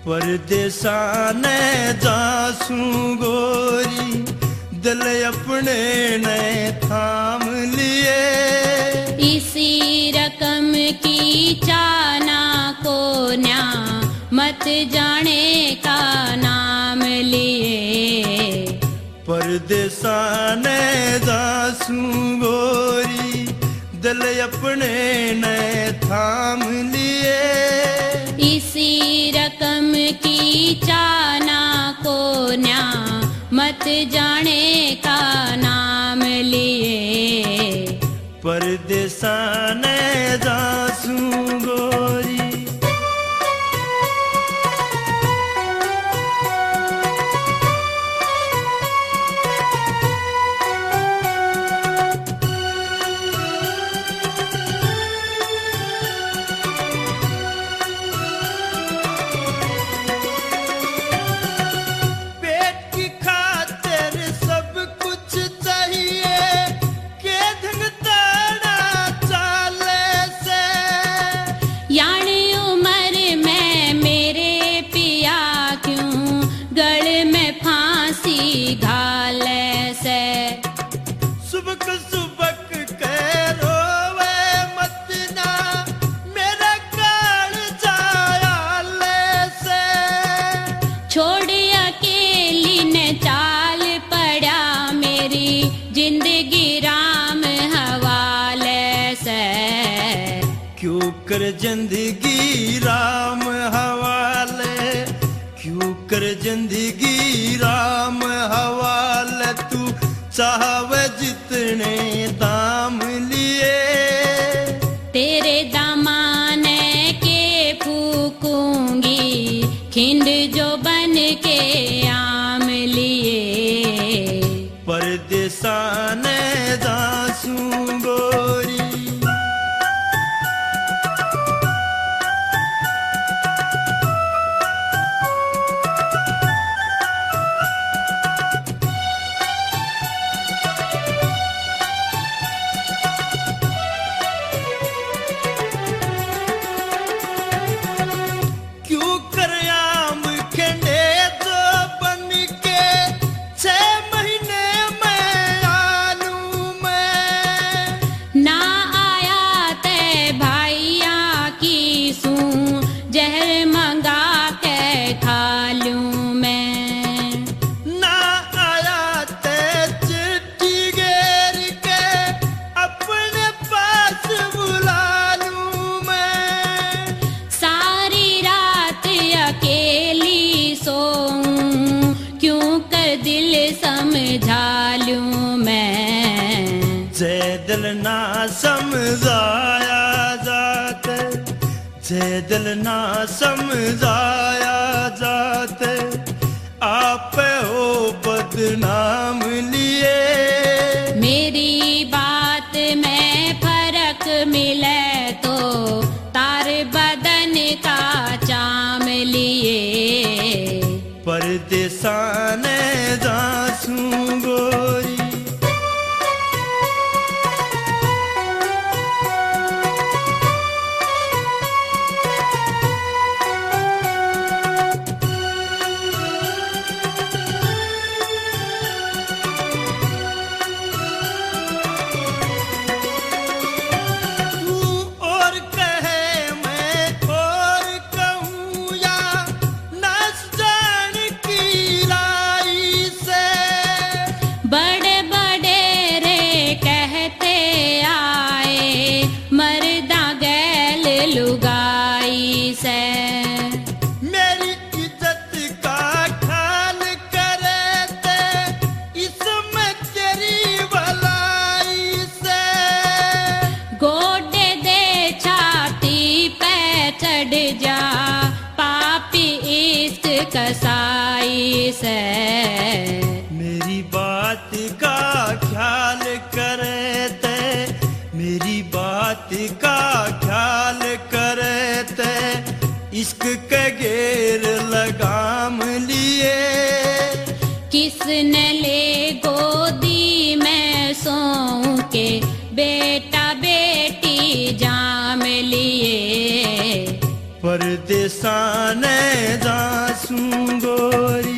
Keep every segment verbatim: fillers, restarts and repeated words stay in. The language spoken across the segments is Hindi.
परदेसा ने जासू गोरी दिल अपने ने थाम लिए। इसी रकम की चाना को न्या मत जाने का नाम लिए। परदेसा ने जासू गोरी दिल अपने ने थाम लिए। इसी रकम की चाना को न्या मत जाने का नाम लिए। परदेसा ने जासू गोरी। क्यों कर जिंदगी राम हवाले, क्यों कर जिंदगी राम हवाले, तू चाहवे जितने दाम लिए। तेरे दामाने के फूकूंगी खिंड जो बन के आम लिए। परदेसा ने जासू गोरी। दिल ना समझाया जाते, जे दिल ना समझाया जाते, आप हो बदनाम लिए। मेरी बात में फर्क मिले तो तार बदन का चाम लिए। परदेसा ने जासू गोरी। मेरी इज्जत का ख्याल करे थे, इसमें तेरी भलाई से। गोडे दे छाती पे चढ़ जा पापी इश्क कसाई से। मेरी बात का ख्याल करे थे, मेरी बात का ख्याल करे थे, इश्क के घेर लगाम लिए। किसने ले गोदी में सोऊं के बेटा बेटी जाम लिए। परदेसा ने जासू गोरी।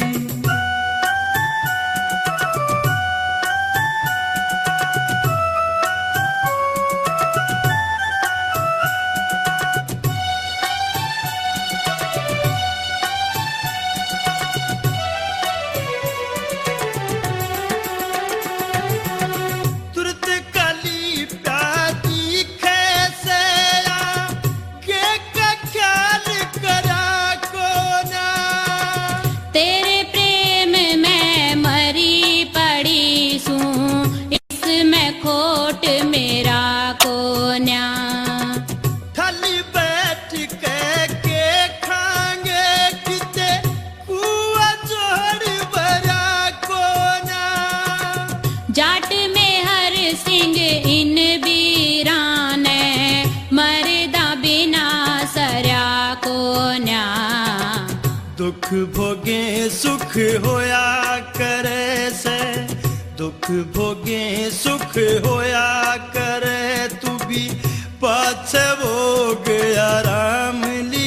जाट में हर सिंह इन बीराने मरदा बिना सरया को न्या। दुख भोगे सुख होया करे से, दुख भोगे सुख होया करे, तू भी पाछे भोग आराम ली।